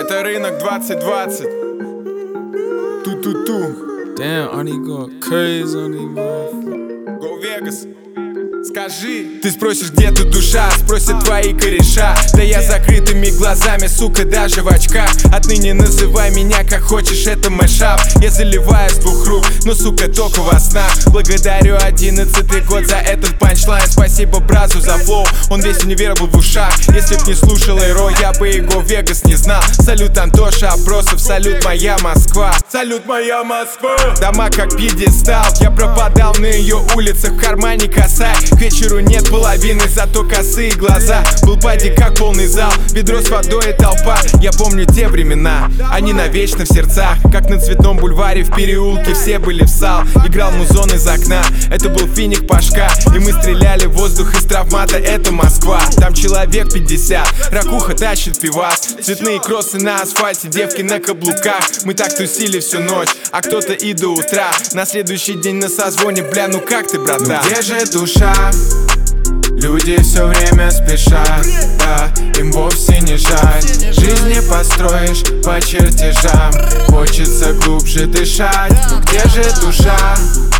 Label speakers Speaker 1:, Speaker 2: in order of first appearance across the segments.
Speaker 1: Это рынок 2020. Ту-ту-ту.
Speaker 2: Damn, Arnie going crazy on these motherfuckers.
Speaker 1: Go Vegas. Скажи, ты спросишь, где тут душа, спросят твои кореша. Да я закрытыми глазами, сука, даже в очках. Отныне называй меня как хочешь, это мэшап. Я заливаю с двух рук, но, сука, только во снах. Благодарю 11-й год за этот панчлайн. Спасибо бразу за флоу, он весь универ был в ушах. Если б не слушал Эйро, я бы и Go Vegas не знал. Салют Антоша Опросов, салют моя Москва. Салют моя Москва. Дома как пьедестал, я пропадал на ее улицах, в кармане косарь. К вечеру нет половины, зато косые глаза. Был падик как полный зал, ведро с водой и толпа. Я помню те времена, они навечно в сердцах. Как на Цветном бульваре в переулке все были в сал. Играл музон из окна, это был финик Пашка. И мы стреляли в воздух из травмата, это Москва. Там человек 50, ракуха тащит пивас. Цветные кроссы на асфальте, девки на каблуках. Мы так тусили всю ночь, а кто-то и до утра. На следующий день на созвоне, бля, ну как ты, братан? Где же душа? Люди все время спешат, да, им вовсе не жаль. Жизнь не построишь по чертежам, хочется глубже дышать. Но где же душа?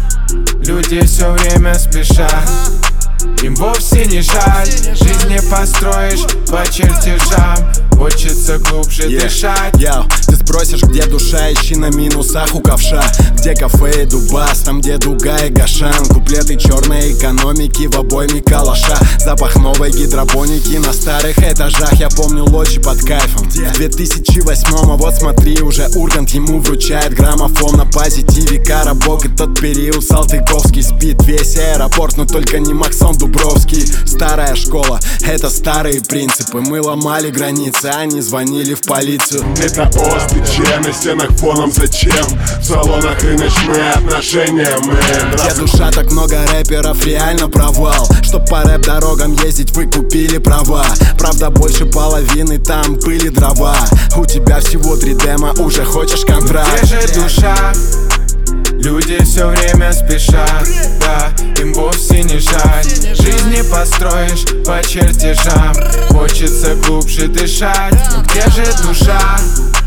Speaker 1: Люди все время спешат, им вовсе не жаль. Жизнь не построишь по чертежам, хочется глубже дышать.
Speaker 3: Ты спросишь, где душа, ищи на минусах у ковша. Где кафе и Дубас, там где Дуга и Гашан. Куплеты черной экономики в обойме калаша. Запах новой гидропоники на старых этажах. Я помню лочи под кайфом в 2008-м, а вот смотри, уже Ургант ему вручает граммофон. На позитиве Коробок и тот период Салтыковский спит весь аэропорт, но только не Максон Дубровский. Старая школа, это старые принципы. Мы ломали границы, они звонили в полицию.
Speaker 4: Это ОСТЧ, на стенах фоном зачем? В салонах рыночные отношения, мэн.
Speaker 3: Где душа, так много рэперов, реально провал. Чтоб по рэп-дорогам ездить, вы купили права. Правда, больше половины там были дрова. У тебя всего 3 демо, уже хочешь контракт.
Speaker 1: Где же душа? Люди все время спешат, да, им вовсе не жаль. Жизнь не построишь по чертежам, хочется глубже дышать. Но где же душа?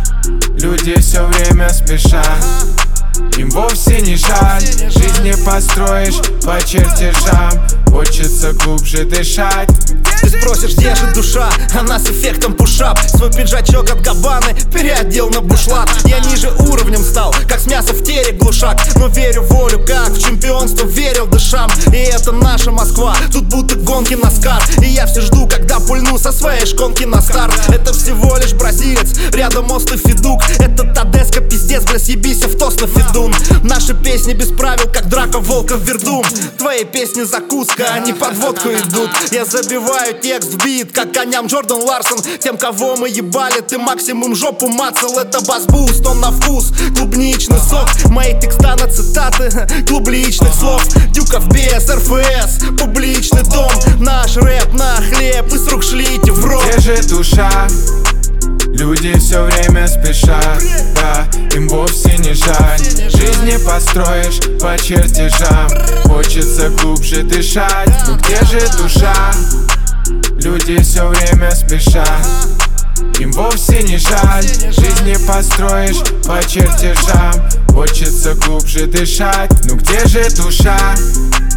Speaker 1: Люди все время спешат, им вовсе не жаль. Жизнь не построишь по чертежам, хочется глубже дышать.
Speaker 5: Ты спросишь, где же душа? Она с эффектом пушап. Свой пиджачок от Габбаны переодел на бушлат. Я ниже уровнем стал, как с мяса в тере глушак. Но верю в волю, как в чемпионство верил дышам. И это наша Москва, тут будто гонки на скар. И я все жду, когда пульну со своей шконки на старт. Это всего лишь бразилец, рядом острый Федук. Это Тадеско, пиздец, бля, съебись в тост на Федун. Наши песни без правил, как драка волка в Вердум. Твои песни закуска, они под водку идут. Я забиваю текст в бит, как коням Джордан Ларсон. Тем, кого мы ебали, ты максимум жопу мацал. Это бас-буст, он на вкус, клубничный сок. Мои текста на цитаты клубничных слов. Дюков без РФС, публичный дом. Наш рэп на хлеб, и с рук шлите в рот.
Speaker 1: Где же душа? Люди все время спешат, да, им вовсе не жаль. Жизнь не построишь по чертежам, хочется глубже дышать. Но где же душа? Люди все время спешат, им вовсе не жаль. Жизнь не построишь по чертежам, хочется глубже дышать. Ну где же душа?